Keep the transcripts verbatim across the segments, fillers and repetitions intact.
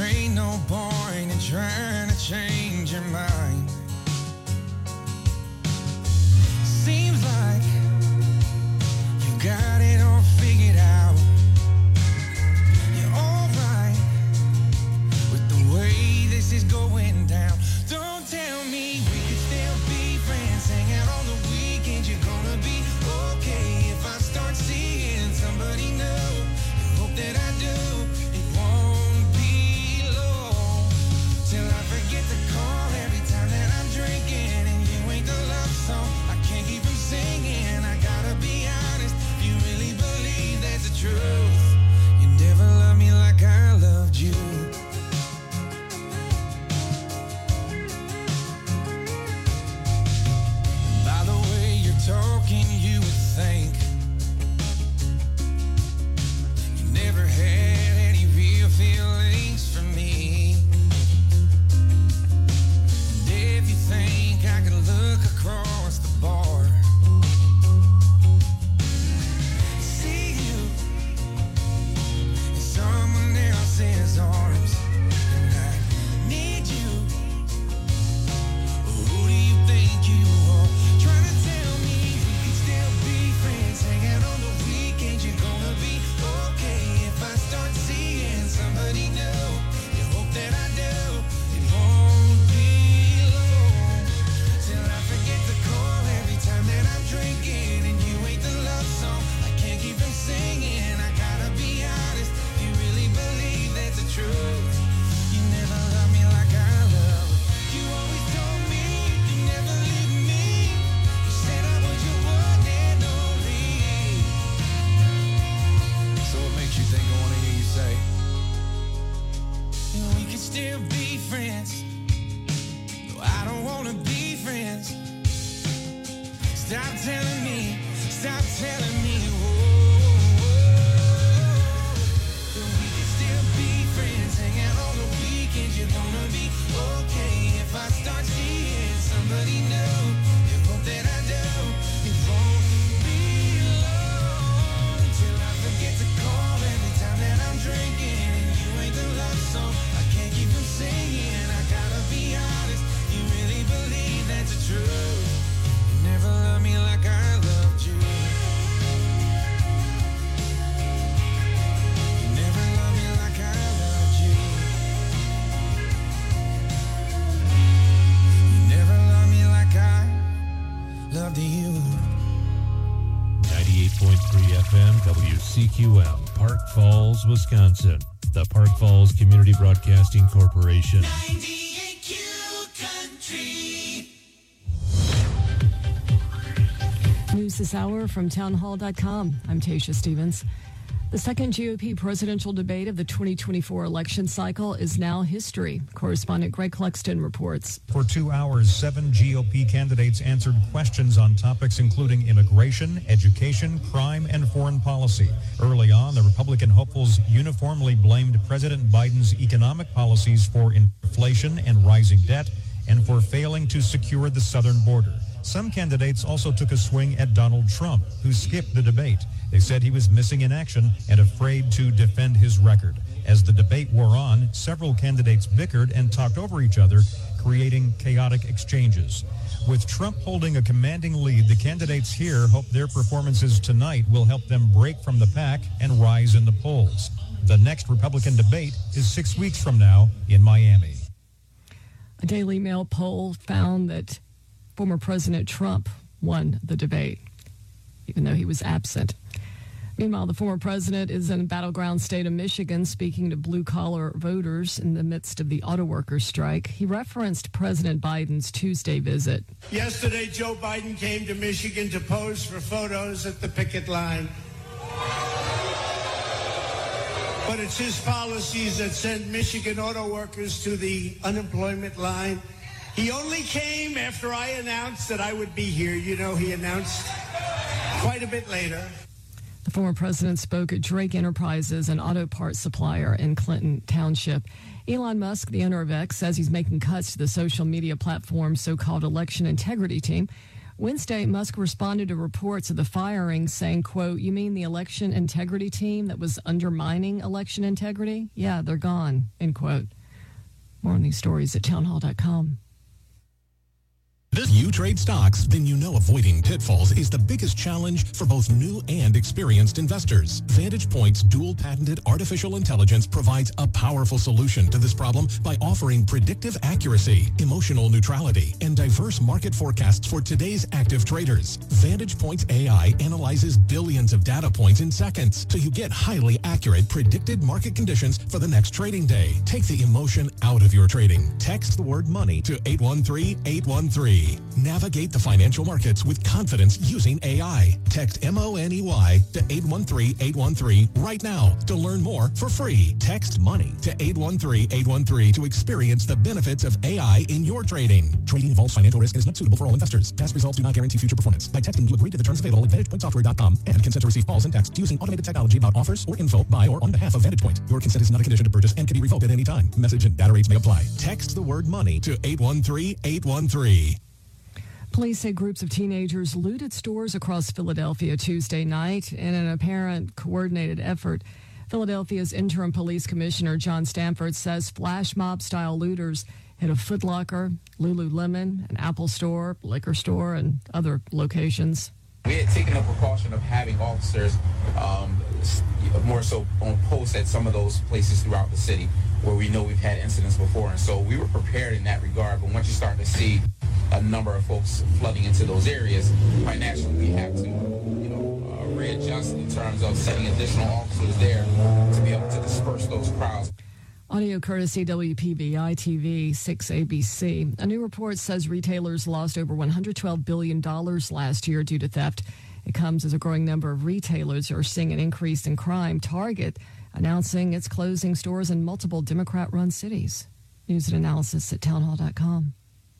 ain't no point in trying to change your mind. Seems like you got it all figured out. You're alright with the way this is going down. Don't tell me we could still be friends, hang out on the weekends. You're gonna be okay if I start seeing somebody new. You hope that I do. It won't be long till I forget to call every time that I'm drinking and you ain't the love song. I can't keep from singing. I gotta be honest. You really believe that's the truth? You never loved me like I loved you. By the way you're talking, you would think you never had any real feelings for me. And if you think I could look across the bar, see you in someone else's arms, and I need you. Who do you think you are? Trying to tell me we could still be friends, hang out on the weekends. You're gonna be okay if I start seeing somebody new. You hope that I do. It won't be long till I forget to call every time that I'm drinking and you ain't the love song. I can't keep from singing. I gotta be honest. You really believe that's the truth? You never loved me like I love. You always told me you never leave me. You said I was your one and only. So what makes you think I wanna hear you say we could still be friends? No, I don't wanna be friends. Stop telling me, stop telling me, whoa, that we could still be friends, hang out on the weekends. You're gonna be okay if I start seeing somebody new. You hope that I do. It won't be long till I forget to call every time that I'm drinking and you ain't the love song. I can't keep from singing. I gotta be honest. You really believe that's the truth? You never loved me like I loved you. You never loved me like I loved you. You never loved me like I loved you. ninety-eight point three F M W C Q M, Park Falls, Wisconsin. The Park Falls Community Broadcasting Corporation. ninety-eight Q Country. News this hour from townhall dot com. I'm Tasha Stevens. The second G O P presidential debate of the twenty twenty-four election cycle is now history. Correspondent Greg Cluxton reports. For two hours, seven G O P candidates answered questions on topics including immigration, education, crime, and foreign policy. Early on, the Republican hopefuls uniformly blamed President Biden's economic policies for inflation and rising debt and for failing to secure the southern border. Some candidates also took a swing at Donald Trump, who skipped the debate. They said he was missing in action and afraid to defend his record. As the debate wore on, several candidates bickered and talked over each other, creating chaotic exchanges. With Trump holding a commanding lead, the candidates here hope their performances tonight will help them break from the pack and rise in the polls. The next Republican debate is six weeks from now in Miami. A Daily Mail poll found that former President Trump won the debate, even though he was absent. Meanwhile, the former president is in the battleground state of Michigan speaking to blue-collar voters in the midst of the auto workers strike. He referenced President Biden's Tuesday visit. Yesterday, Joe Biden came to Michigan to pose for photos at the picket line. But it's his policies that send Michigan auto workers to the unemployment line. He only came after I announced that I would be here. You know, he announced quite a bit later. The former president spoke at Drake Enterprises, an auto parts supplier in Clinton Township. Elon Musk, the owner of X, says he's making cuts to the social media platform's so-called election integrity team. Wednesday, Musk responded to reports of the firing, saying, quote, "You mean the election integrity team that was undermining election integrity? Yeah, they're gone," end quote. More on these stories at townhall dot com. If you trade stocks, then you know avoiding pitfalls is the biggest challenge for both new and experienced investors. Vantage Point's dual-patented artificial intelligence provides a powerful solution to this problem by offering predictive accuracy, emotional neutrality, and diverse market forecasts for today's active traders. Vantage Point's A I analyzes billions of data points in seconds, so you get highly accurate predicted market conditions for the next trading day. Take the emotion out of your trading. Text the word money to eight one three eight one three. Navigate the financial markets with confidence using A I. Text M O N E Y to eight one three eight one three right now to learn more for free. Text money to eight one three eight one three to experience the benefits of A I in your trading. Trading involves financial risk and is not suitable for all investors. Past results do not guarantee future performance. By texting, you agree to the terms available at vantage point software dot com and consent to receive calls and texts using automated technology about offers or info by or on behalf of Vantage Point. Your consent is not a condition to purchase and can be revoked at any time. Message and data rates may apply. Text the word money to eight one three eight one three. Police say groups of teenagers looted stores across Philadelphia Tuesday night in an apparent coordinated effort. Philadelphia's interim police commissioner, John Stanford, says flash mob-style looters hit a Foot Locker, Lululemon, an Apple store, liquor store, and other locations. We had taken the precaution of having officers um, more so on post at some of those places throughout the city where we know we've had incidents before. And so we were prepared in that regard. But once you start to see a number of folks flooding into those areas, quite naturally we have to, you know, uh, readjust in terms of sending additional officers there to be able to disperse those crowds. Audio courtesy W P B I T V six A B C. A new report says retailers lost over one hundred twelve billion dollars last year due to theft. It comes as a growing number of retailers are seeing an increase in crime. Target announcing it's closing stores in multiple Democrat-run cities. News and analysis at townhall dot com.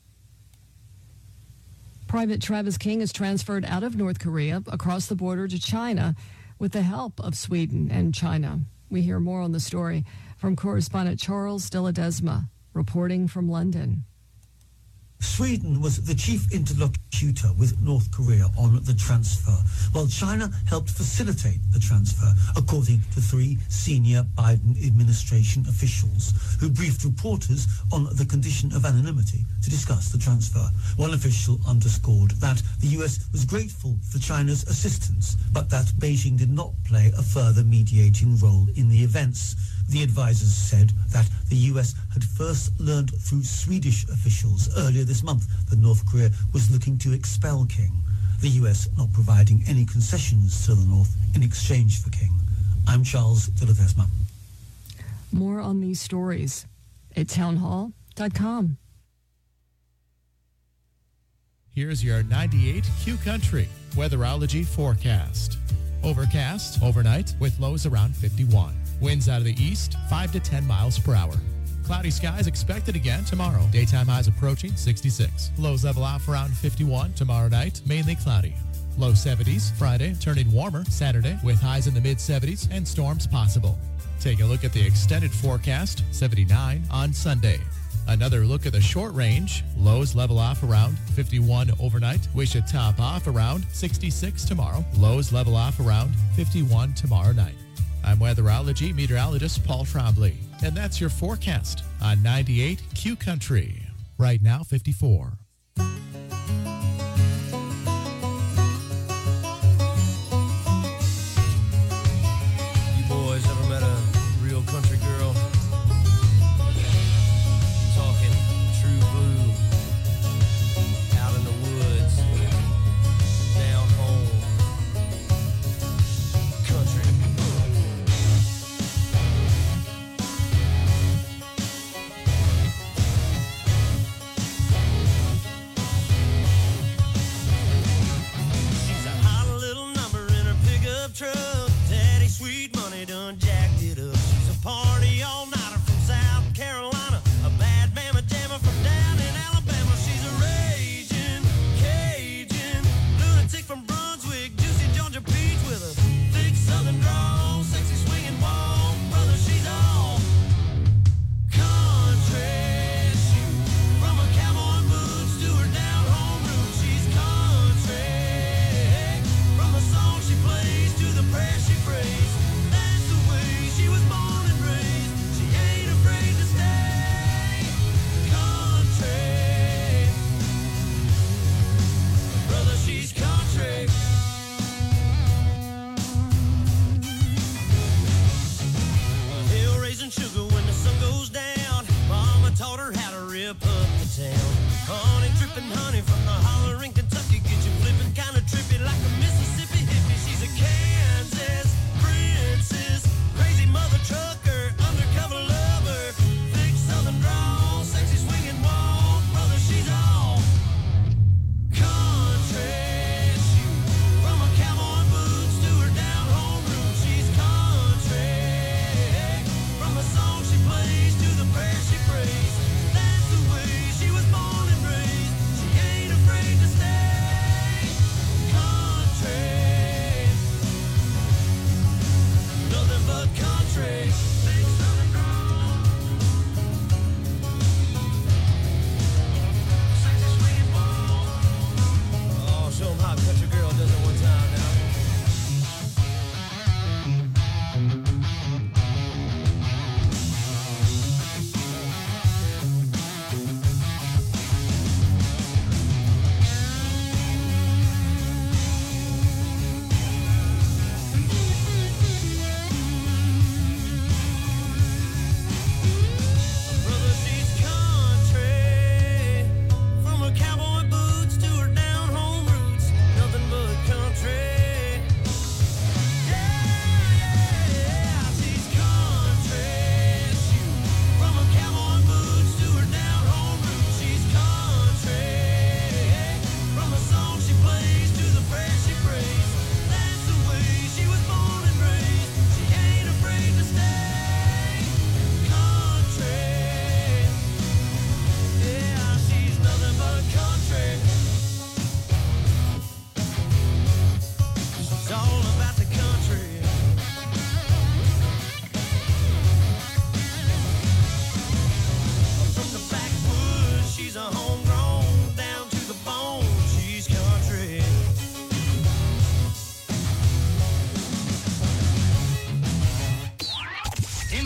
Private Travis King is transferred out of North Korea across the border to China with the help of Sweden and China. We hear more on the story from correspondent Charles de Ledesma, reporting from London. Sweden was the chief interlocutor with North Korea on the transfer, while China helped facilitate the transfer, according to three senior Biden administration officials who briefed reporters on the condition of anonymity to discuss the transfer. One official underscored that the U S was grateful for China's assistance, but that Beijing did not play a further mediating role in the events. The advisors said that the U S had first learned through Swedish officials earlier this month that North Korea was looking to expel King, the U S not providing any concessions to the North in exchange for King. I'm Charles de Ledesma. More on these stories at townhall dot com. Here's your ninety-eight Q Country weatherology forecast. Overcast overnight with lows around fifty-one. Winds out of the east, five to ten miles per hour. Cloudy skies expected again tomorrow. Daytime highs approaching sixty-six. Lows level off around fifty-one tomorrow night, mainly cloudy. Low seventies Friday, turning warmer Saturday with highs in the mid seventies and storms possible. Take a look at the extended forecast, seventy-nine on Sunday. Another look at the short range. Lows level off around fifty-one overnight. We should top off around sixty-six tomorrow. Lows level off around fifty-one tomorrow night. I'm weatherology meteorologist Paul Trombley, and that's your forecast on ninety-eight Q Country. Right now, fifty-four. You boys ever met a real country girl? Talking true blue, out in the woods, down home, country.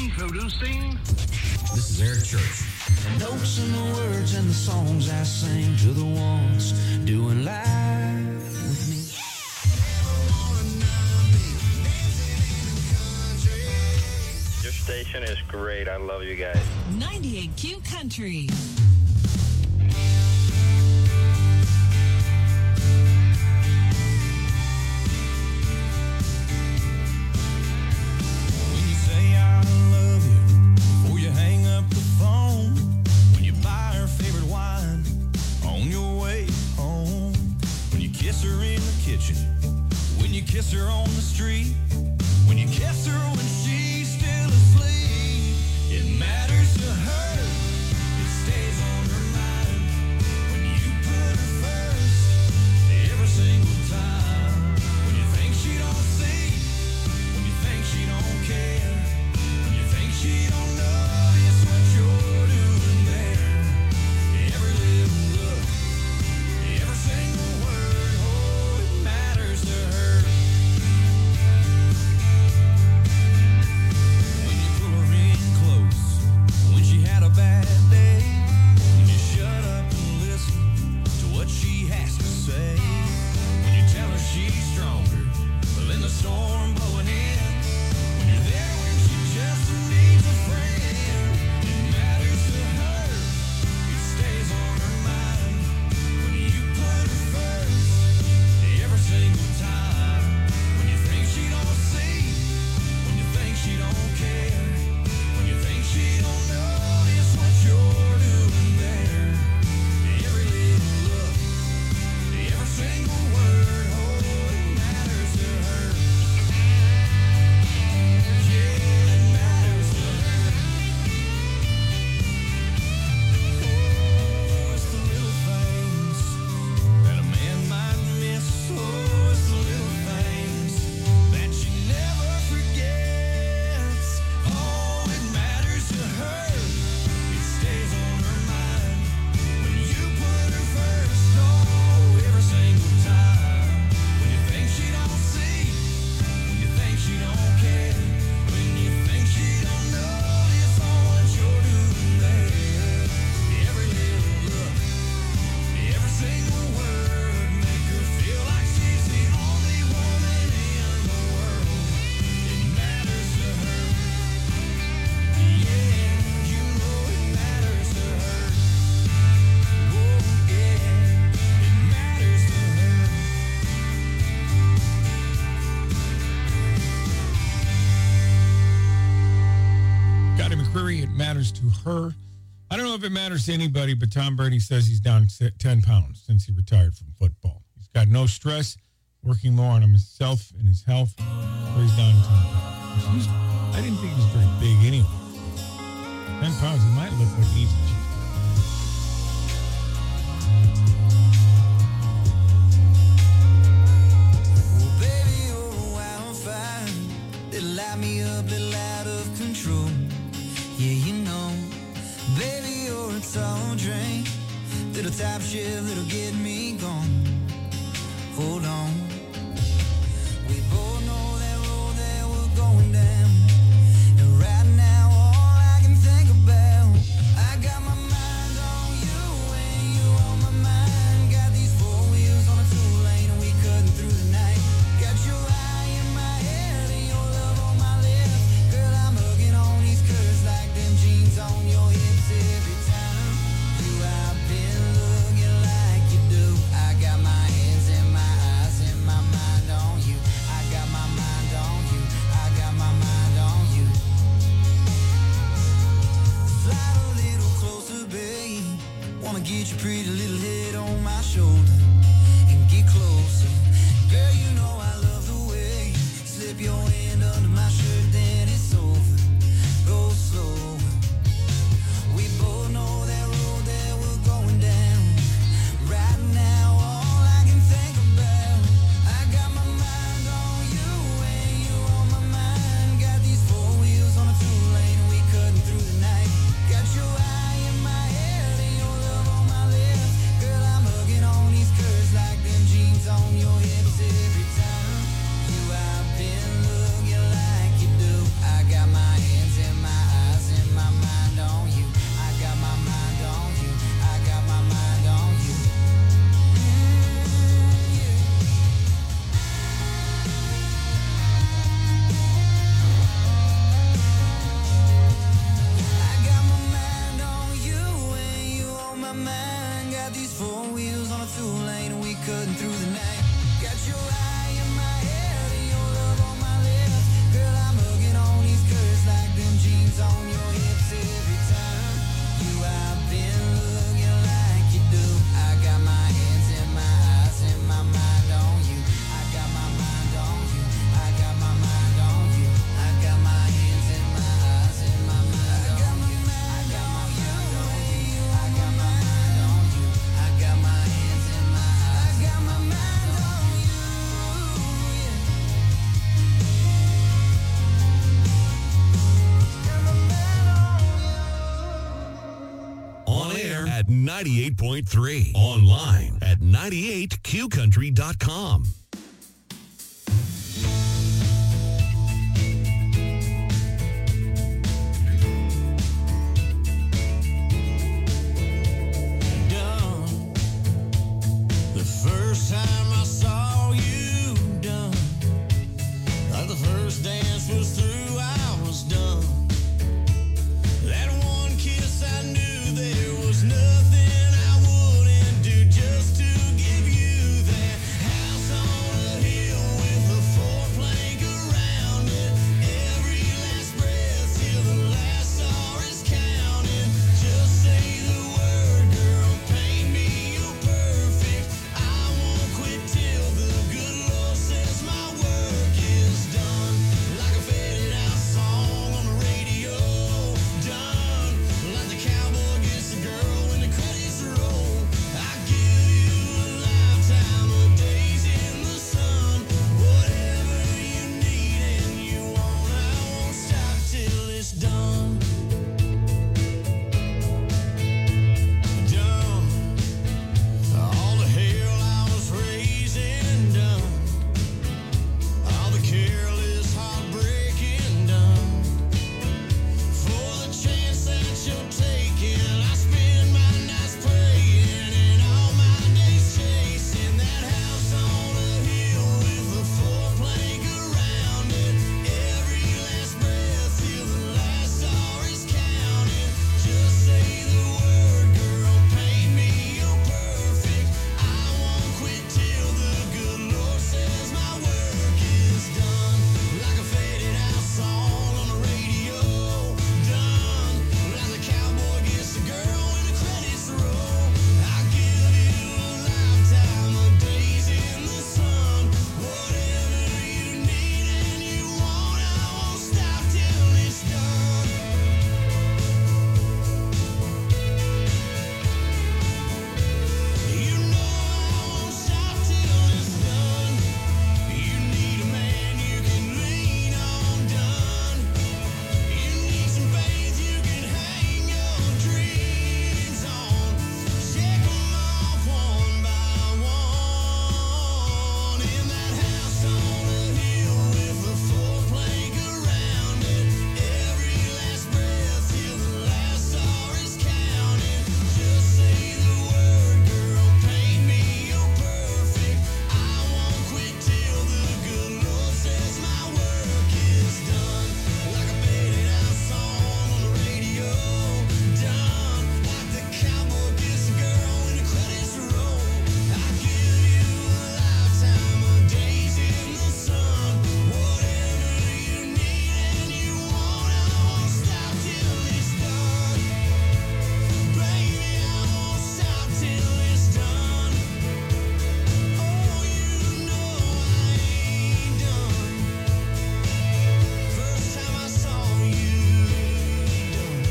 Introducing. This is Eric Church. The notes and the words and the songs I sing to the ones doing live with me. Your station is great. I love you guys. ninety-eight Q Country. Kiss her on the street, when you kiss her when she's still asleep, it matters to her, it stays on her mind, when you put her first, every single time, when you think she don't see, when you think she don't care, when you think she don't notice what you're doing there, every little look, every single word, oh, it matters to her. Bad day, when you shut up and listen to what she has to say, when you tell her she's stronger than the storm blowing in, when you're there when she just needs a friend, it matters to her, it stays on her mind, when you put her first, every single time, when you think she don't see, when you think she don't care, when you think she don't know you're doing there, every little look, every single word, oh, it matters to her. Yeah, it matters to her. Oh, it's the little things that a man might miss. Oh, it's the little things that she never forgets. Oh, it matters to her. Stays on her mind when you put her first. Oh, every single time. When you think she don't see, when you think she don't care, when you think she don't notice what you're doing there. Every little look, every single word, make her feel like she's the only woman in the world. It matters to her. Yeah. It matters to her. I don't know if it matters to anybody, but Tom Brady says he's down ten pounds since he retired from football. He's got no stress, working more on himself and his health. So he's down ten pounds. He's, I didn't think he was very big anyway. ten pounds, he might look like he's cheap. Well, baby, you're a wildfire. They light me up, little out of control. Yeah, you know, baby, you're a tall drink, little top shift that'll get me gone. Hold on, we both know that road that we're going down, and right now all I can think about, I got my mind on you and you on my mind, got these four wheels on a two lane and we cutting through the night, got your eye in my head and your love on my lips, girl, I'm hugging on these curves like jeans on your hips every time you I've been looking like you do. I got my hands and my eyes and my mind on you. I got my mind on you. I got my mind on you. Slide a little closer, babe. Wanna get your pretty little head on my shoulder and get closer. Girl, you know I love the way you slip your hand under my shirt, then it's over. Go slow. We both know that road that we're going down. Right now, all I can think about, I got my mind on you and you on my mind. Got these four wheels on a two lane and we cutting through the night. Got your eye in my head and your love on my lips. Girl, I'm hugging on these two lane and we cutting through the night. Got your eye in my head and your love on my lips. Girl, I'm hugging on these curves like them jeans on your hips every time. You I've been looking like you do. I got my hands and my eyes and my mind on you. I got my mind on you. I got my mind on you. I got my hands and my eyes and my mind on you. I got my mind on you. I got my mind on you. I got my hands and my eyes. I got my mind on you. On air at ninety-eight point three. Online at ninety-eight q country dot com. Done. The first time I saw you done, like the first dance was through, I was done. That one kiss, I knew there was nothing I wouldn't do just to give you that house on a hill with a four-plank around it. Every last breath till the last star is counted. Just say the word, girl, paint me, you're perfect. I won't quit till the good Lord says my work is done. Like a faded out song on the radio. Done. Like the cowboy gets the girl when the credits roll. I give you a lifetime of days in the sun. Whatever you need and you want, I won't stop till it's done. Done. All the hell I was raising done. All the careless heartbreaking done. For the chance that you're taking, I spend my nights praying and all my days chasing that house on a hill with a four-plank around it. Every last breath till the last star is counted. Just say the word, girl, paint me, you're perfect. I won't quit till the good Lord says my work is done. Like a faded out song on the radio. Done. Like the cowboy gets the girl when the credits roll. I give you a lifetime of days in the sun. Whatever you need and you want, I won't stop till it's done. You know I won't stop till it's done. You need a man you can lean on, done. You need some faith you can hang your dreams on. Check 'em off one by one. In that house on a hill with a four-plank around it. Every last breath till the last star is counted. Just say the word, girl, paint me, you're perfect. I won't quit till the good Lord says my work is done. Like a faded out song on the radio. Done. Like the cowboy gets the girl when the credits roll. I give you a lifetime of days in the sun. Whatever you need and you want, I won't stop till it's done. Baby, I won't stop till it's done. Oh, you know I ain't done. First time I saw you done.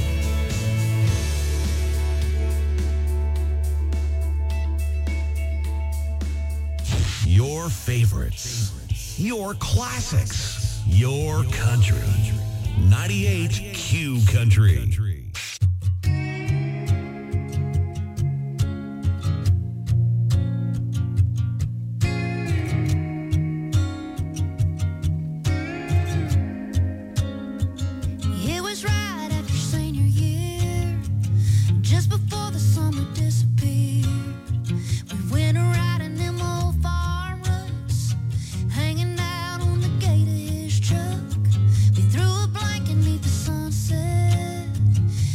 Your favorites. Your classics. Your country. ninety-eight Q Country. It was right after senior year, just before the summer disappeared. We went a riding them old farm ruts, hanging out on the gate of his truck. We threw a blanket 'neath the sunset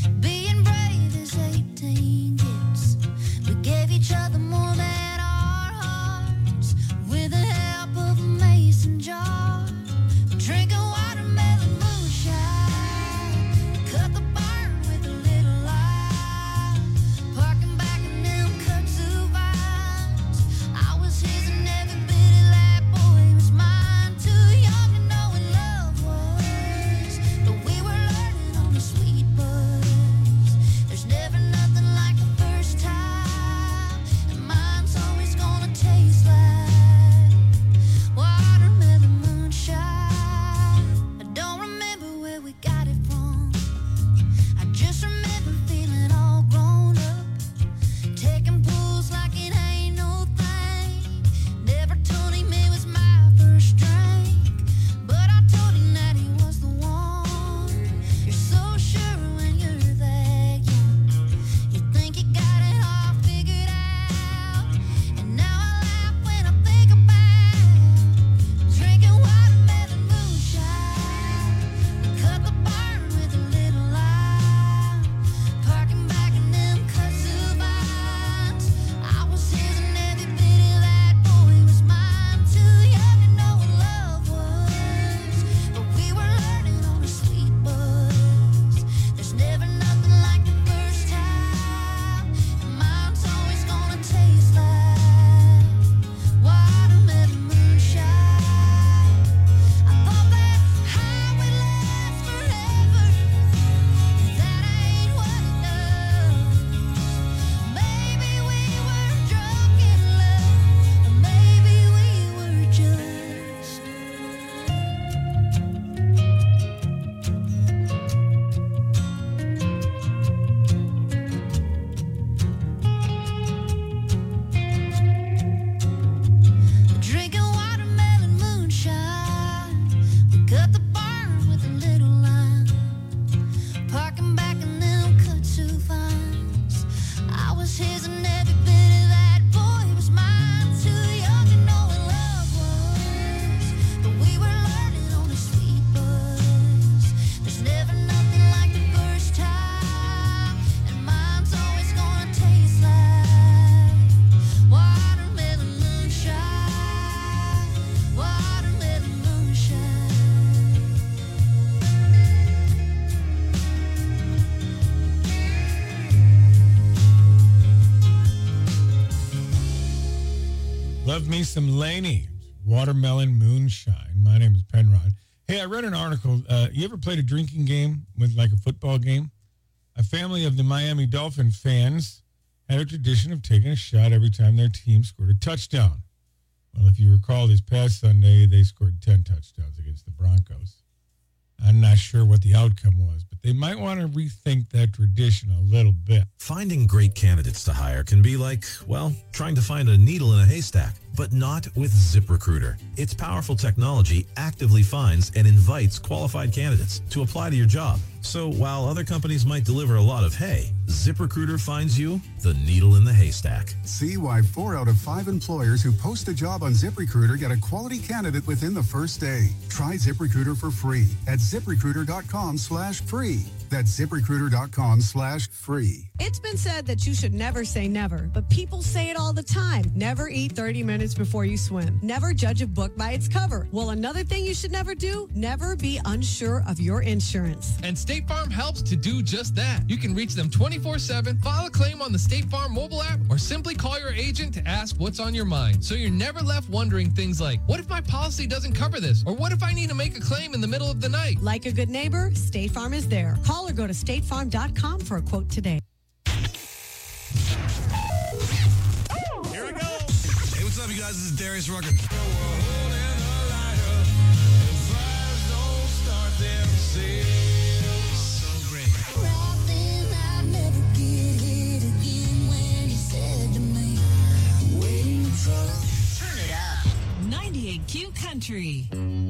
was his and every bit of that boy was mine. Too young to know what love was, but we were learning on a sweet buzz. There's never nothing like the first time, and mine's always gonna taste like watermelon moonshine, watermelon moonshine. Love me some Laney, Watermelon Moonshine. My name is Penrod. Hey, I read an article. Uh, you ever played a drinking game with like a football game? A family of the Miami Dolphin fans had a tradition of taking a shot every time their team scored a touchdown. Well, if you recall, this past Sunday, they scored ten touchdowns against the Broncos. I'm not sure what the outcome was, but they might want to rethink that tradition a little bit. Finding great candidates to hire can be like, well, trying to find a needle in a haystack, but not with ZipRecruiter. Its powerful technology actively finds and invites qualified candidates to apply to your job. So while other companies might deliver a lot of hay, ZipRecruiter finds you the needle in the haystack. See why four out of five employers who post a job on ZipRecruiter get a quality candidate within the first day. Try ZipRecruiter for free at ZipRecruiter.com slash free. That's ZipRecruiter.com slash free. It's been said that you should never say never, but people say it all the time. Never eat thirty minutes before you swim. Never judge a book by its cover. Well, another thing you should never do, never be unsure of your insurance. And State Farm helps to do just that. You can reach them twenty-four seven, file a claim on the State Farm mobile app, or simply call your agent to ask what's on your mind. So you're never left wondering things like, what if my policy doesn't cover this? Or what if I need to make a claim in the middle of the night? Like a good neighbor, State Farm is there. Call or go to state farm dot com for a quote today. Here we go. Hey, what's up, you guys? This is Darius Rucker. So great. Turn it up. ninety-eight Q Country.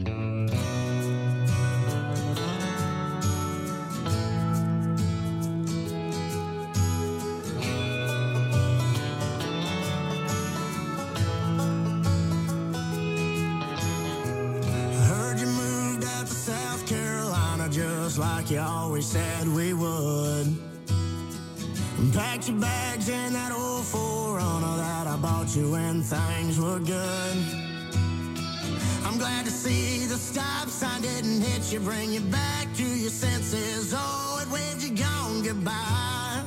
Just like you always said we would. Packed your bags in that old four runner that I bought you when things were good. I'm glad to see the stop sign didn't hit you, bring you back to your senses. Oh, it waved you gone goodbye.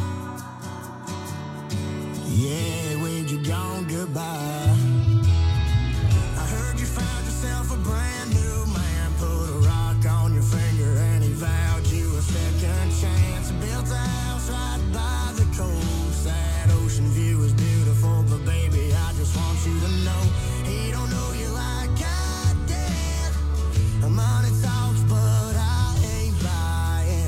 Yeah, it waved you gone goodbye. I heard you found yourself a brand new man, put a rock on your finger and he vowed you a second chance. Built a house right by the coast. That ocean view is beautiful, but baby, I just want you to know he don't know you like I did. Money talks, but I ain't buying.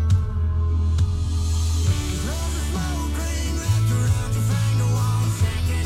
Cause love is smoke ring wrapped around your finger, one second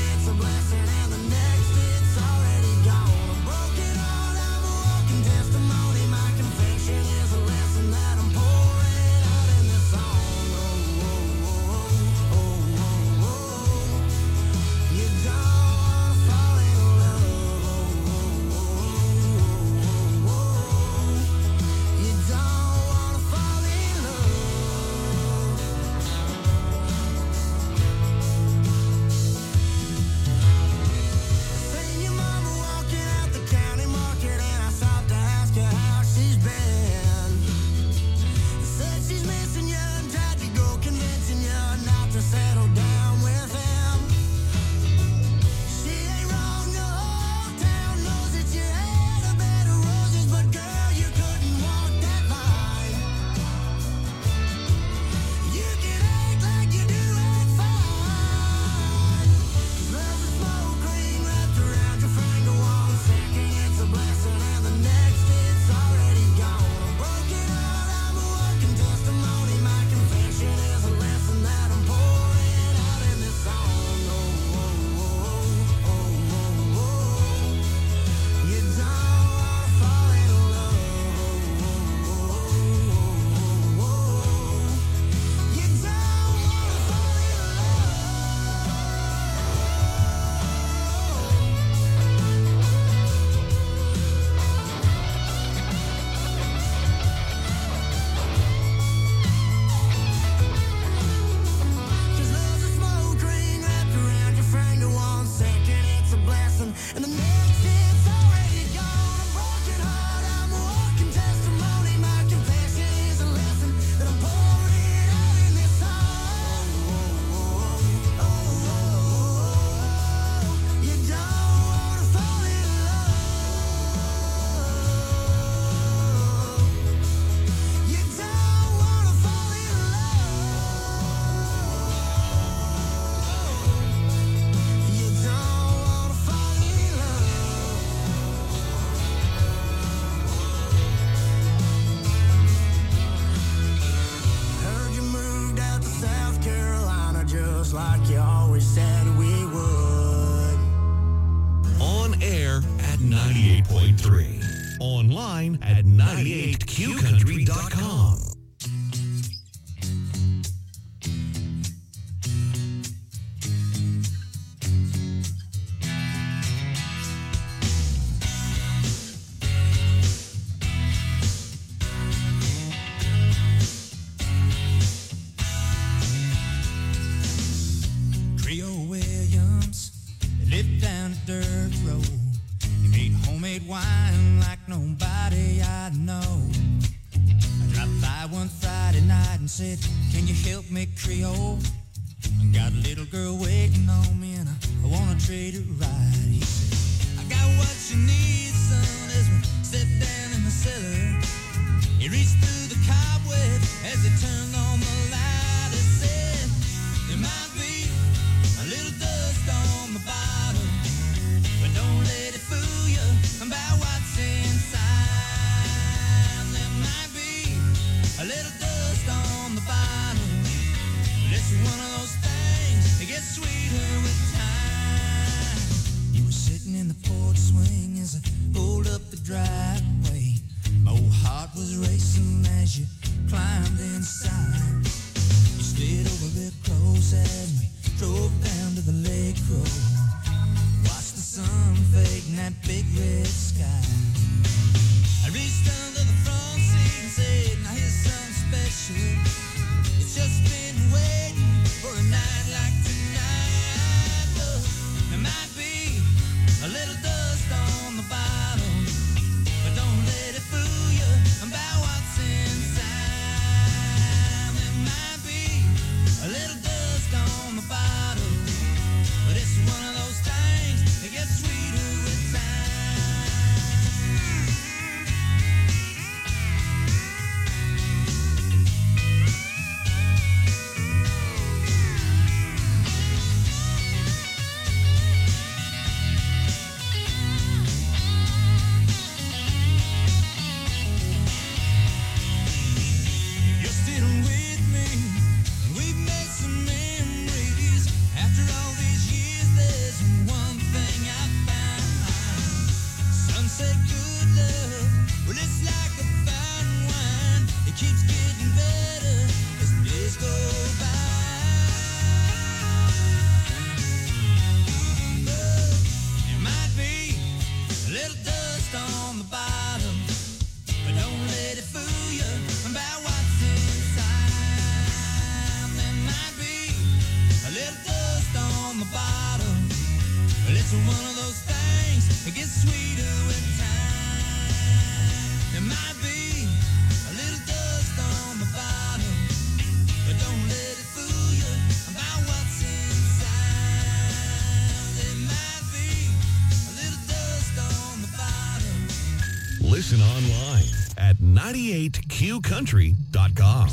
just like you always said we would. On air at ninety-eight point three. Online at ninety-eight q country dot com. Creole Williams lived down a dirt road. He made homemade wine like nobody I know. I dropped by one Friday night and said, can you help me, Creole? I got a little girl waiting on me and I, I wanna treat her right. He said, I got what you need, son, as we step down in the cellar. He reached through the cobweb as he turned on the light. He said, there might be a little dust on the bottom, but don't let it fool you about what's inside. There might be a little dust on the bottom, but it's one of those things that gets sweeter with time. You were sitting in the porch swing as I pulled up the driveway. My old heart was racing as you climbed inside. You stayed over real close as we drove down to the lake road. Watched the sun fade in that big red sky. I reached under the front seat and said, now here's something special. It's just been waiting for a night like tonight. Look, there might be a little dust on the bottom, but don't let it fool you about what's inside. There might be a little dust on the bottom, but it's one of those things that gets sweeter with time. You're still with me, and we've made some memories. After all these years, there's one thing I found. Some say good love, well, it's like a fine wine. It keeps getting better as the days go by. There might be a little dust on the bottom, but don't let it fool you about what's inside. There might be a little dust on the bottom, but it's one of those things that gets sweeter with time. There might be a little dust on the bottom, but don't let it fool you about what's inside. There might be a little dust on the bottom. Listen online at ninety-eight q country dot com.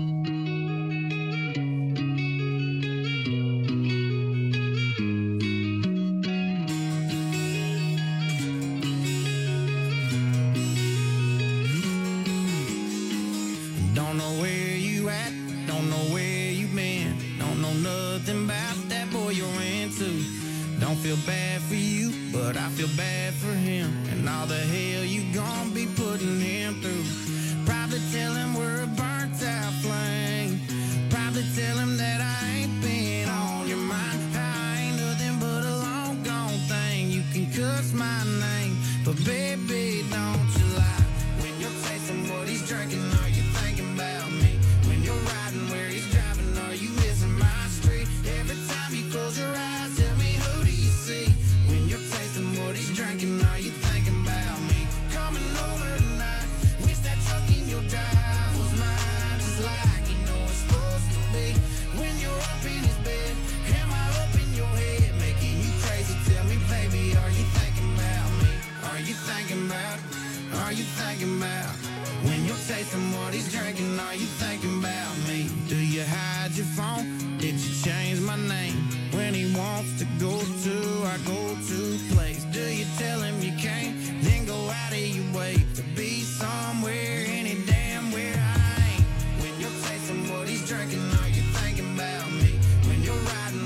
Don't know where you at, don't know where you been, don't know nothing about that boy you're into. Don't feel bad for you, but I feel bad for him and all the hell you gon' be putting him through. Probably tell him we're a burnt out flame. Probably tell him that I ain't been on your mind. I ain't nothing but a long gone thing. You can cuss my name, but baby, don't you lie. When you're tasting what he's drinking, are you thinking about me? When you're riding where he's driving, are you missing my street? Every time you close your eyes, tell me, who do you see? When you're tasting what he's drinking, are you thinking about me? Coming over tonight, wish that truck in your drive was mine, just like you know it's supposed to be. When you're up in his bed, am I up in your head, making you crazy? Tell me, baby, are you thinking about me? Are you thinking about? Are you thinking about? When you're tasting what he's drinking, are you thinking about me? Do you hide your phone? Did you change my name? When he wants to go to our go-to place, do you tell him you can't? Then go out of your way to be somewhere, any damn where I ain't. When you're tasting what he's drinking, are you thinking about me? When you're riding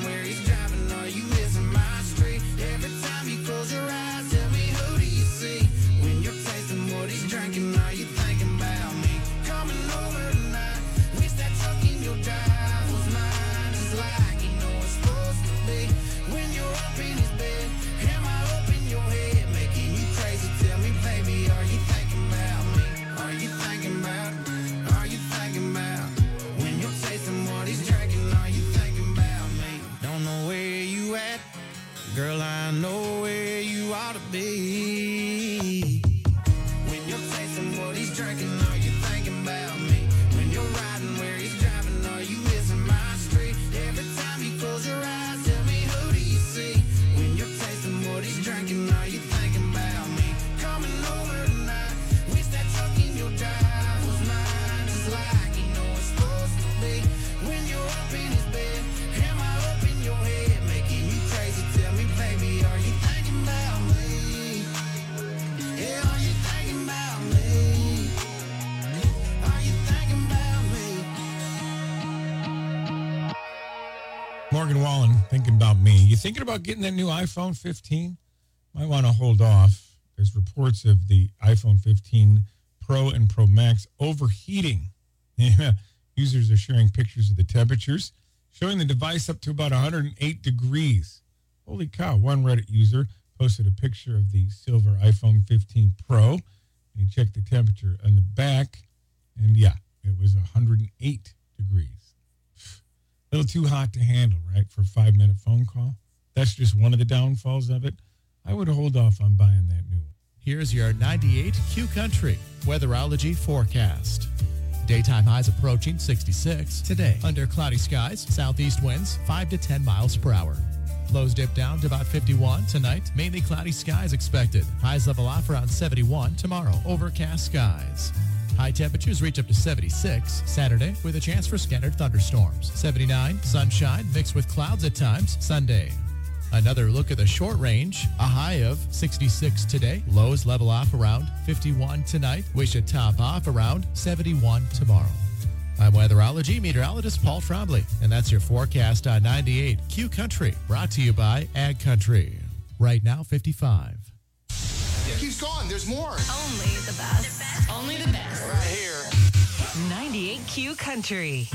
Morgan Wallen thinking about me. You thinking about getting that new iPhone fifteen? Might want to hold off. There's reports of the iPhone fifteen Pro and Pro Max overheating. Yeah. Users are sharing pictures of the temperatures, showing the device up to about one hundred eight degrees. Holy cow. One Reddit user posted a picture of the silver iPhone fifteen Pro, and he checked the temperature on the back, and yeah, it was one hundred eight degrees. A little too hot to handle, right, for a five-minute phone call. That's just one of the downfalls of it. I would hold off on buying that new one. Here's your ninety-eight Q Country weatherology forecast. Daytime highs approaching sixty-six today. Under cloudy skies, southeast winds five to ten miles per hour. Lows dip down to about fifty-one tonight. Mainly cloudy skies expected. Highs level off around seventy-one tomorrow. Overcast skies. High temperatures reach up to seventy-six Saturday with a chance for scattered thunderstorms. seventy-nine, sunshine mixed with clouds at times Sunday. Another look at the short range. A high of sixty-six today. Lows level off around fifty-one tonight. We should top off around seventy-one tomorrow. I'm weatherology meteorologist Paul Trombley, and that's your forecast on ninety-eight Q Country, brought to you by Ag Country. Right now, fifty-five. It keeps going. There's more. Only the best. The best. Only the best. Right here. ninety-eight Q Country.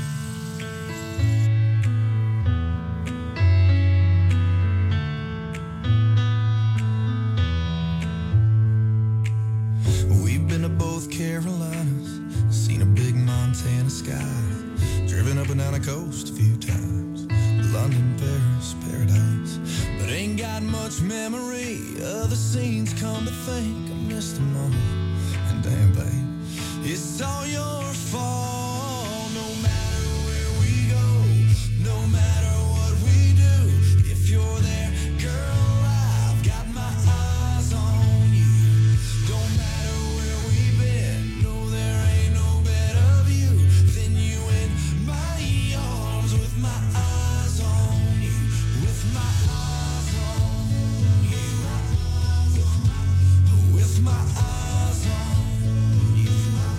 We've been to both Carolinas, seen a big Montana sky, driven up and down the coast a few times, London, Paris, paradise, but ain't got much memory of the scenes. Come to think, I missed them all, and damn babe, it's all your fault. No matter where we go, no matter what we do, if you're there, girl, I've got my eyes on you. Don't matter where we've been, no, there ain't no better view than you in my arms, with my eyes on you, with my eyes on you, with my eyes on you.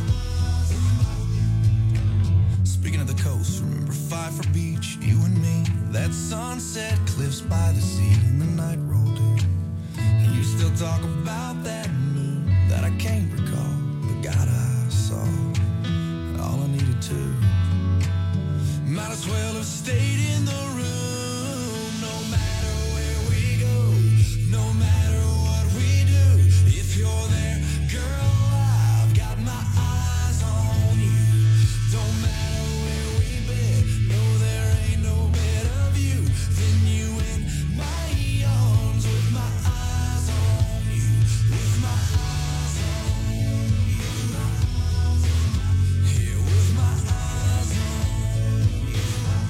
Speaking of the coast, remember Pfeiffer Beach, you and me, that sunset cliffs by the sea, and the night rolled in, and you still talk about that moon that I can't recall, but God, I saw all I needed to. Might as well have stayed in the room. No matter where we go, no matter what we do, if you're there, girl, I've got my eyes on you. Don't matter where we've been, no, there ain't no better view than you in my arms, with my eyes on you, with my eyes on you, yeah, with my eyes on you.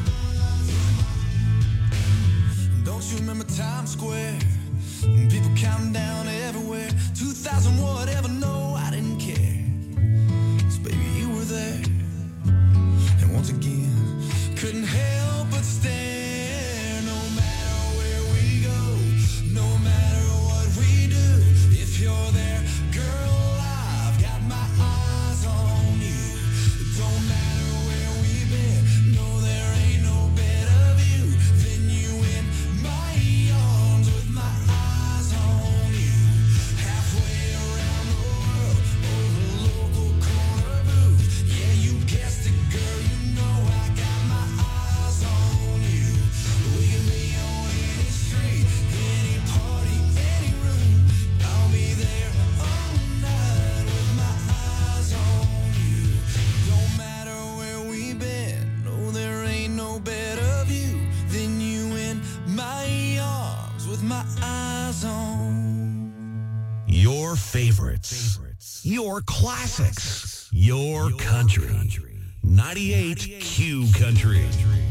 Don't you remember Times Square? People counting down everywhere. two thousand whatever, no, I didn't care. 'Cause baby, you were there. And once again, couldn't help but stare. No matter where we go, no matter what we do, if you're there, girl, I've got my eyes on you. Don't matter where we've been, no, there ain't no better view than you in my arms, with my eyes on you. Halfway around the world, over local corner booth. Yeah, you guessed it, girl, you know I got my eyes on you. We can be on any street, any party, any room. I'll be there all night with my eyes on you. Don't matter where we've been, no, there ain't no better view than you in my arms, with my eyes on. Your favorites, your classics, your country. ninety-eight Q Country.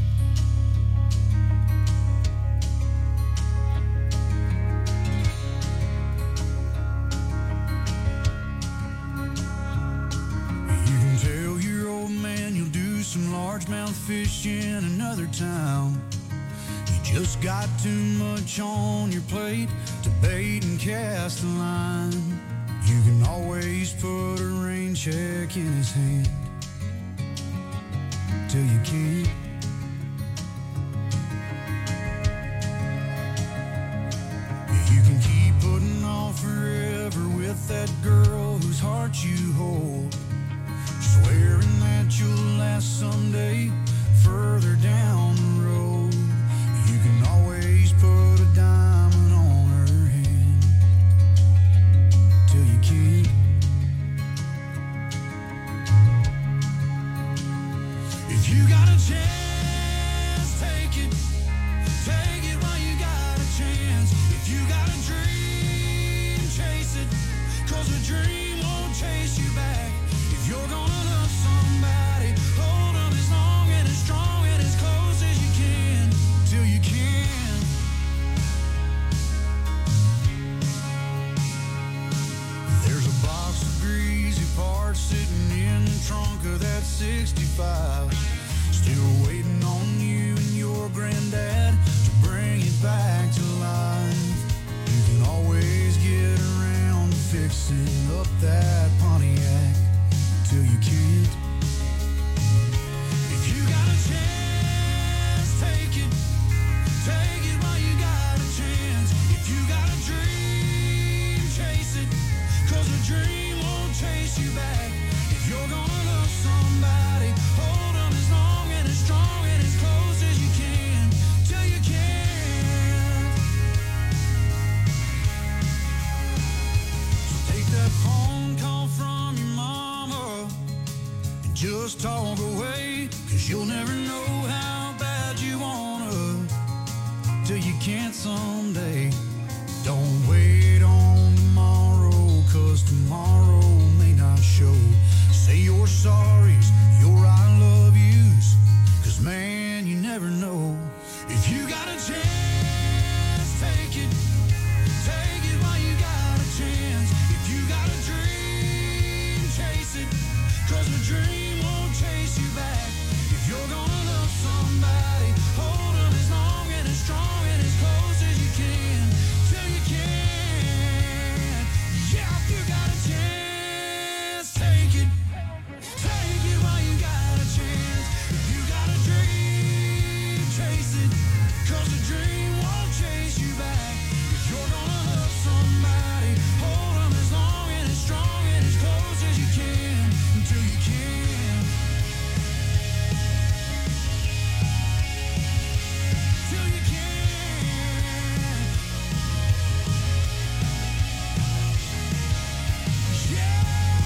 You can tell your old man you'll do some largemouth fishing in another town. You just got too much on your plate to bait and cast a line. You can always put a rain check in his hand till you can't. If you got a chance, take it. Take it while you got a chance. If you got a dream, chase it. Cause a dream won't chase you back. If you're gonna love somebody, hold them as long and as strong and as close as you can, till you can. There's a box of greasy parts sitting in the trunk of that sixty-five, still waiting on you and your granddad to bring it back to life. You can always get around to fixing up that Pontiac till you can't. If you got a chance, take it. Take it while you got a chance. If you got a dream, chase it. Cause a dream won't chase you back. If you're gonna love somebody, hold them as long and as strong and as close as you can, till you can't. So take that phone call from your mama and just talk away. Cause you'll never know how bad you wanna till you can't someday. Don't wait on tomorrow, cause tomorrow may not show. Say your sorries, your I love yous, cause man, you never know. If you got a chance, take it. Take it while you got a chance. If you got a dream, chase it. Cause a dream won't chase you back. If you're gonna love somebody, hold them as long and as strong and as close as you can, till you can. Yeah, if you got a chance, take it. Take it while you got a chance. If you got a dream, chase it. Cause a dream won't chase you back. If you're gonna love somebody, hold them as long and as strong and as close as you can, until you can. Till you can. Yeah.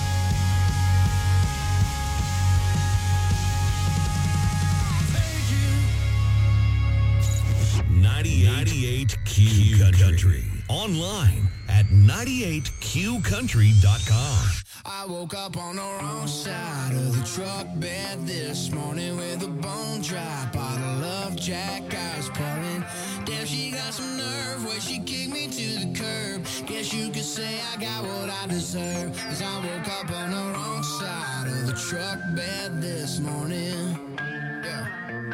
Take it. ninety-eight Q Country. Online at ninety-eight Q country dot com. I woke up on the wrong side of the truck bed this morning with a bone dry bottle of Jack I was pouring. Damn, she got some nerve where she kicked me to the curb. Guess you could say I got what I deserve. Cause I woke up on the wrong side of the truck bed this morning. Yeah.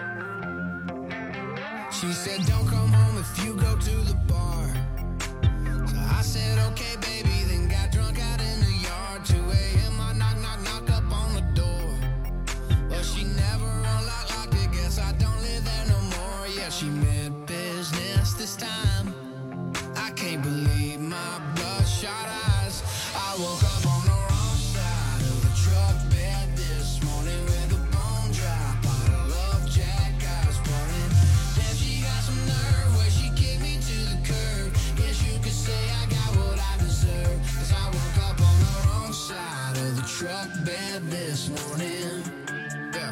She said, don't come home if you go to the bar. So I said, okay, baby, then got drunk out in the yard. two a.m. I knock, knock, knock up on the door. Well, she never unlocked, locked it. Guess I don't live there no more. Yeah, she meant business this time. I can't believe my bloodshot eyes. I woke up on the wrong side of the truck bed this morning with a bone dry bottle of Jack I was pouring. Damn, she got some nerve where she kicked me to the curb. Guess you could say I got what I deserve. Cause I woke up on the wrong side of the truck bed this morning. Yeah.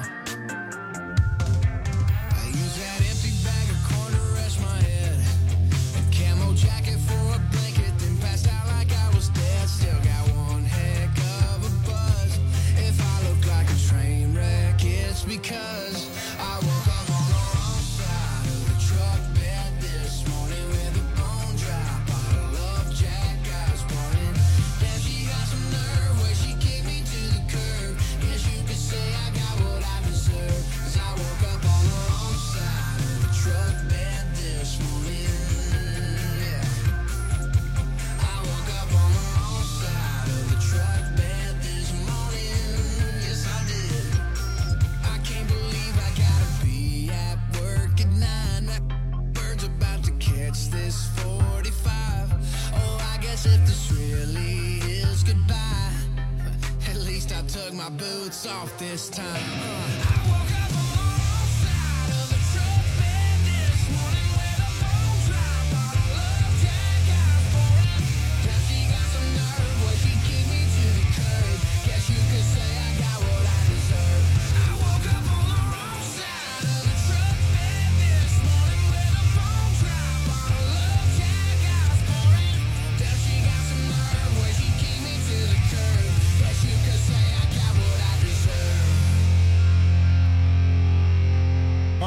I use that empty bag of corn to rest my head. A camo jacket for a blanket, then passed out like I was dead. Still got one heck of a buzz. If I look like a train wreck, it's because I woke up on the wrong side of the truck bed this morning with a bone dry bottle of Jack I was pouring. Damn, she got some nerve where she kicked me to the curb. Guess you could say I got what I deserve. Cause I woke up on the wrong side of the truck bed this morning. Yeah. I woke up on the wrong side of the truck bed this morning. Yes, I did. I can't believe I gotta be at work at nine. That bird's about to catch this forty-five. Oh, I guess if this really is goodbye, at least I took my boots off this time. I woke up on the wrong side of the truck bed this morning with a bone dry bottle of Jack I was pouring. Now she got some nerve where she kicked me to the curb. Guess you could say I got what I deserve. I woke up on the wrong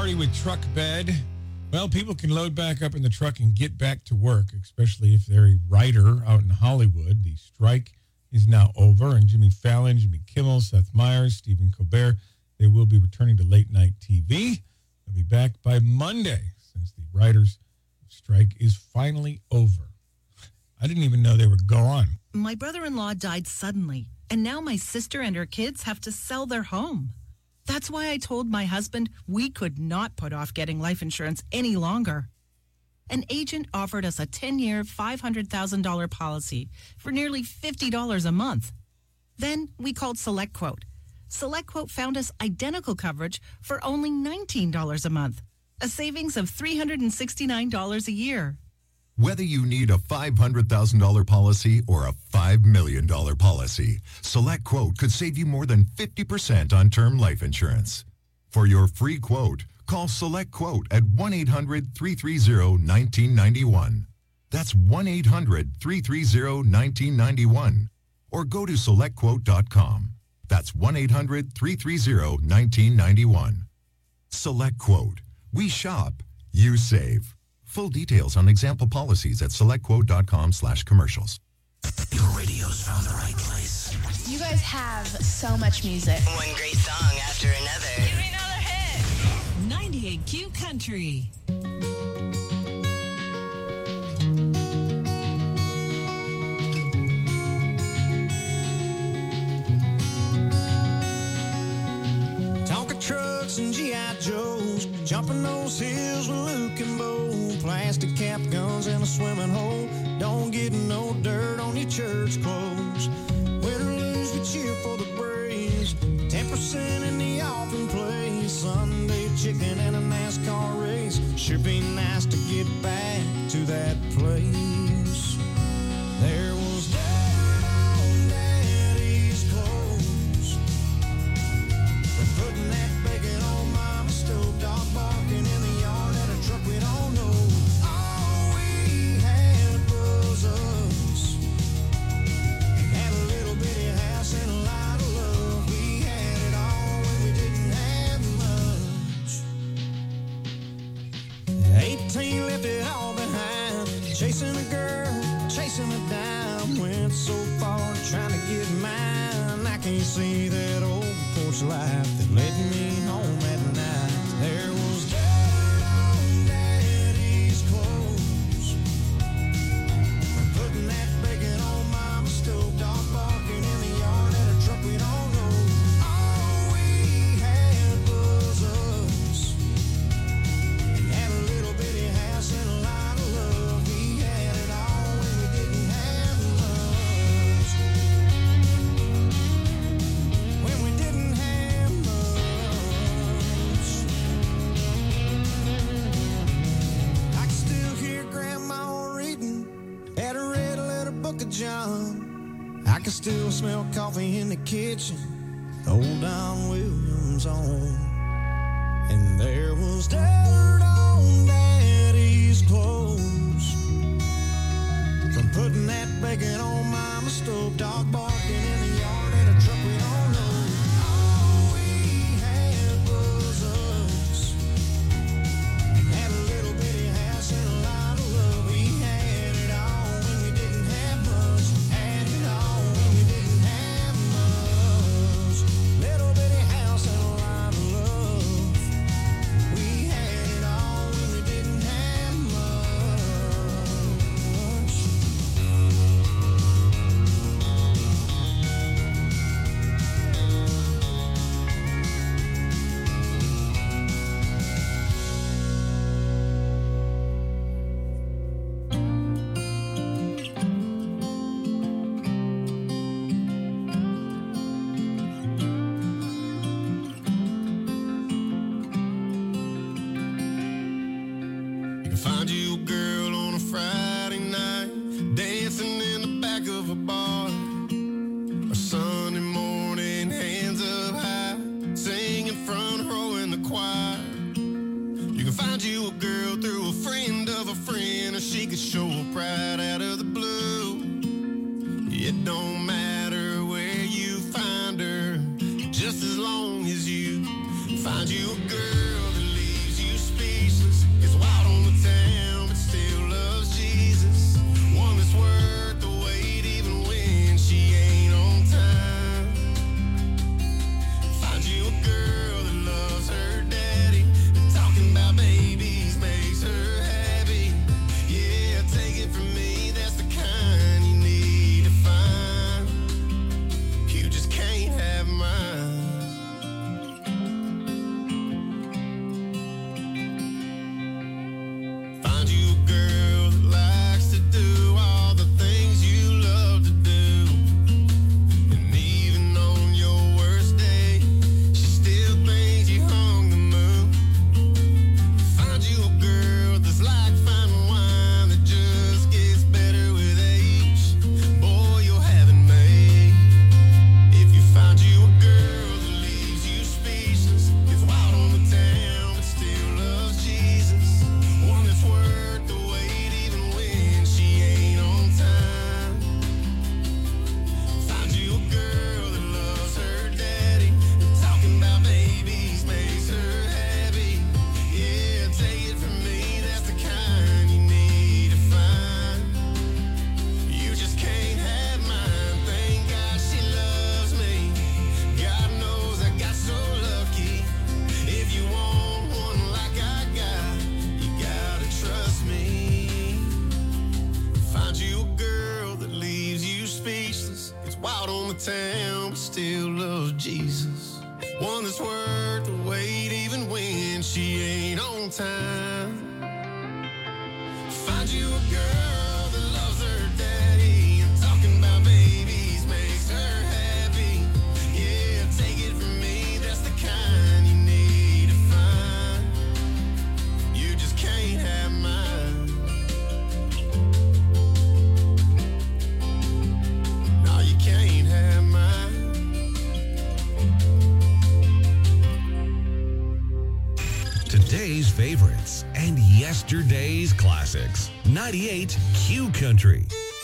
Marty with Truck Bed. Well, people can load back up in the truck and get back to work, especially if they're a writer out in Hollywood. The strike is now over, and Jimmy Fallon, Jimmy Kimmel, Seth Meyers, Stephen Colbert, they will be returning to late-night T V. They'll be back by Monday, since the writers' strike is finally over. I didn't even know they were gone. My brother-in-law died suddenly, and now my sister and her kids have to sell their home. That's why I told my husband we could not put off getting life insurance any longer. An agent offered us a ten-year, five hundred thousand dollars policy for nearly fifty dollars a month. Then we called SelectQuote. SelectQuote found us identical coverage for only nineteen dollars a month, a savings of three hundred sixty-nine dollars a year. Whether you need a five hundred thousand dollars policy or a five million dollars policy, SelectQuote could save you more than fifty percent on term life insurance. For your free quote, call SelectQuote at one eight hundred, three three zero, one nine nine one. That's one eight hundred, three three zero, one nine nine one. Or go to select quote dot com. That's one eight hundred, three three zero, one nine nine one. SelectQuote. We shop, you save. Full details on example policies at selectquote.com slash commercials. Your radio's found the right place. You guys have so much music. One great song after another. Give me another hit. ninety-eight Q Country. Tonka trucks and G I Joes, jumping those hills with Luke and Bo. Plastic cap guns in a swimming hole. Don't get no dirt on your church clothes. Win or lose, we cheer for the Braves. ten percent in the offering place. Sunday chicken and a NASCAR race. Sure be nice to get back to that place. There was dirt on Daddy's clothes. They're putting that bacon on Mama's stove. Dog barking in the yard at a truck we don't know. All we had was us. Had a little bitty house and a lot of love. We had it all when we didn't have much. eighteen left it all behind. Chasing a girl, chasing a dime. Went so far trying to get mine. I can't see that old porch light that led me home at night. There was dirt on Daddy's clothes. Putting that bacon on Mama's stove. Dog barking in the yard at a truck we don't know. All we had was us. Had a little bitty house and a lot of love. We had it all when we didn't have much. When we didn't have much. I can still hear Grandma reading at a red letter book of John. I can still smell coffee in the kitchen, old Don Williams on. And there was dirt on Daddy's clothes from putting that bacon on Mama's stove. Dog barking in the yard at a truck we don't know. All we had was us. Had a little bitty house and a lot of love. We had it all when we didn't have much. Had it all when we didn't have much. Little bitty house and a lot of love. We had it all when we didn't have much. You can find you a girl on a Friday night, dancing in the back of a bar. Or Sunday morning, hands up high, singing front row in the choir. You can find you a girl through a friend of a friend, or she could show up right out of the blue. It don't matter where you find her, just as long as you find you a girl that leaves you town, but still loves Jesus. One that's worth the wait even when she ain't on time. Find you a girl that loves her daddy, and talking about babies makes her happy. Yeah, take it from me, that's the kind you need to find. You just can't have mine. No, you can't have mine. Today's favorites and yesterday's classics. ninety-eight Q Country.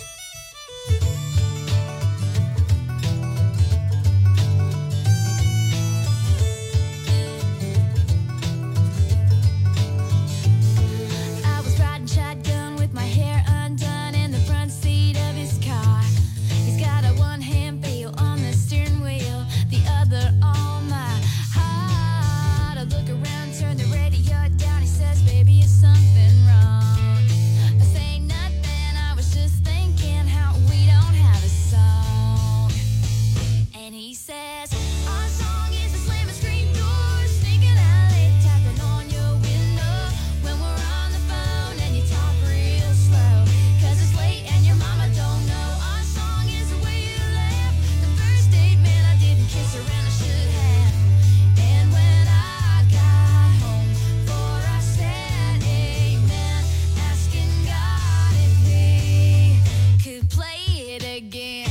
I was riding shotgun with my hair undone in the front seat of his car. He's got a one-hand feel on the steering wheel, the other on my heart. I look around, turn the radio down. He says, baby, is something wrong? I say nothing, I was just thinking how we don't have a song. And he says, our song is a slamming screen door, sneaking out late, tapping on your window when we're on the phone and you talk real slow. Cause it's late and your mama don't know. Our song is the way you laugh. The first date, man, I didn't kiss her and I should have. And when I got home, for I said amen, asking God if he could play it again.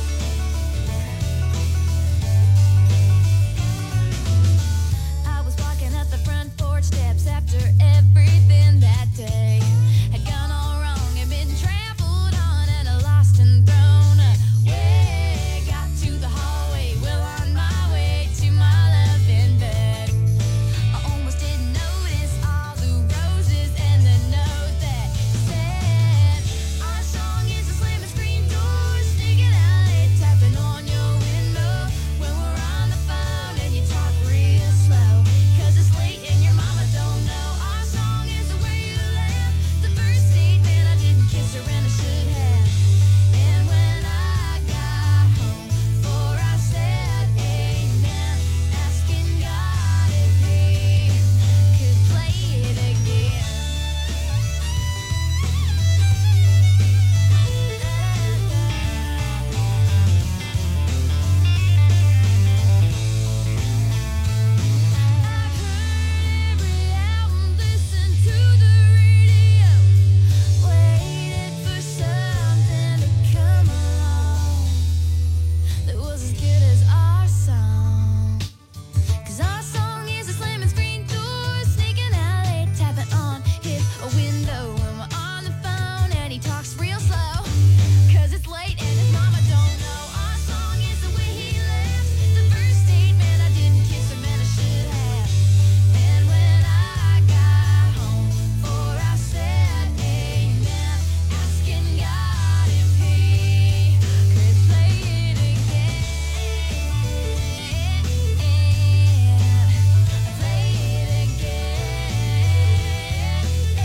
I was walking up the front porch steps after everything that day had gone all wrong and been trampled on and lost and thrown away. Got to the hallway, well on my way to my loving bed. I almost didn't notice all the roses and the note that said, our song is a slamming screen door, sneaking out late, tapping on your window when we're on the phone and you talk real slow. Cause it's late and your mama don't know. Our song is the way you laugh. The first date, man, I didn't kiss her and I should have. And when I got home, for I said amen, asking God if he could play it again. Every album, listened to the radio, waited for something to come along that was as good as our song. Cause our song is a slamming screen door, sneaking out late, tapping on his window when we're on the phone and he talks real slow. Cause it's late and his mama don't know. Our song is the way he laughs. The first date, man, I didn't kiss him and I should have. And when I got home, for I said amen, asking God if he could play it again. Play it again.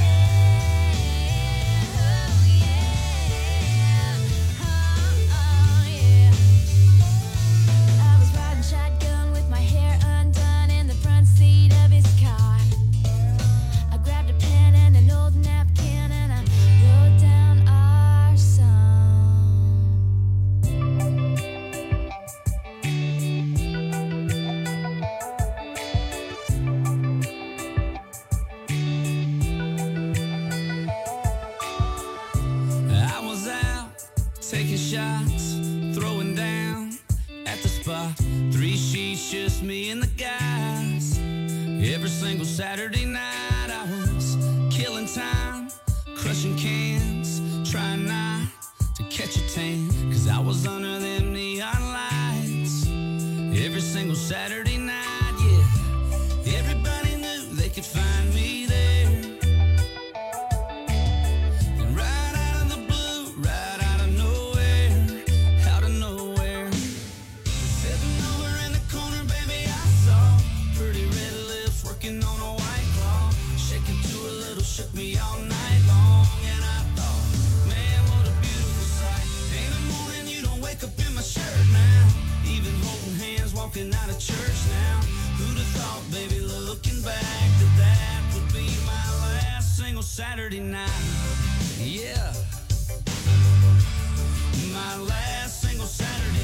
Oh yeah. Oh yeah. I was riding shotgun with my hair undone in the front seat of his car. I grabbed a pen and an old napkin and I wrote down our song. I was out taking shots, throwing down at the spot. Three sheets, just me and the guys. Every single Saturday night I was killing time, crushing cans, trying not to catch a tan. Cause I was under them neon lights every single Saturday night, yeah. Everybody knew they could find me there. And right out of the blue, right out of nowhere, out of nowhere, sitting over in the corner, baby, I saw pretty red lips working on a white claw, shaking to a little, shook me all night long. And I thought, man, what a beautiful sight. In the morning you don't wake up in my shirt now. Saturday night. Yeah. My last single Saturday